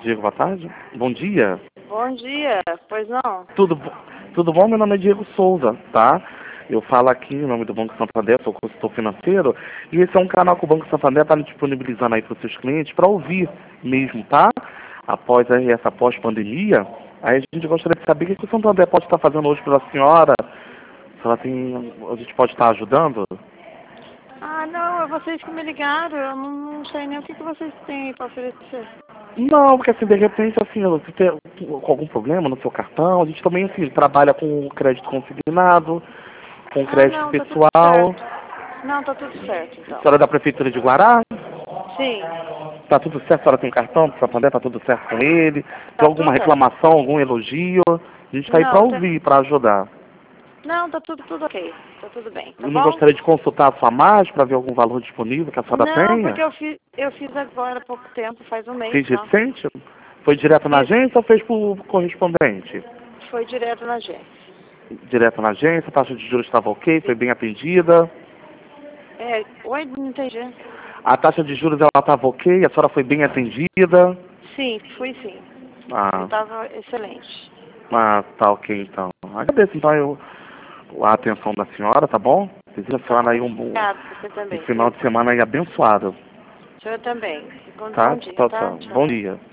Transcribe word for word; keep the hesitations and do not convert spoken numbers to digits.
Diego, boa tarde. Bom dia. Bom dia, pois não? Tudo, bo- tudo bom? Meu nome é Diego Souza, tá? Eu falo aqui em nome do Banco Santander, sou consultor financeiro, e esse é um canal que o Banco Santander está disponibilizando aí para os seus clientes para ouvir mesmo, tá? Após aí essa pós-pandemia, aí a gente gostaria de saber o que o Santander pode estar fazendo hoje pela senhora, se ela tem, a gente pode estar ajudando. Ah, não, é vocês que me ligaram, eu não, não sei nem o que, que vocês têm para oferecer. Não, porque assim, de repente, assim, você tem com algum problema no seu cartão, a gente também, assim, trabalha com crédito consignado, com Ah, crédito não, tá tudo pessoal. certo. Não, tá tudo certo, A então. senhora é da Prefeitura de Guará? Sim, Tá tudo certo? A senhora tem cartão do Santander? Tá tudo certo com ele? Tem tá alguma tudo certo. reclamação, algum elogio? A gente tá aí para Não, tem... ouvir, para ajudar. não, tá tudo, tudo ok. Tá tudo bem, tá Eu não bom? gostaria de consultar a sua margem para ver algum valor disponível que a senhora Não, tenha? porque eu fiz, eu fiz agora há pouco tempo, faz um mês Fez só. recente? Foi direto na Fiz, agência ou fez por correspondente? foi direto na agência. Direto na agência, a taxa de juros estava ok, foi bem atendida. É, oi, não entendi. A taxa de juros ela estava ok, a senhora foi bem atendida. Sim, fui sim. Eu Ah, tava excelente. ah, tá ok então. Agradeço então eu, a atenção da senhora, tá bom? Desejo a Tá senhora bom, aí um, bom- obrigada, você um também, final viu? de semana aí abençoado, O senhor também. Bom, tá? bom dia, Tchau, tá? tchau. Bom Tchau. dia.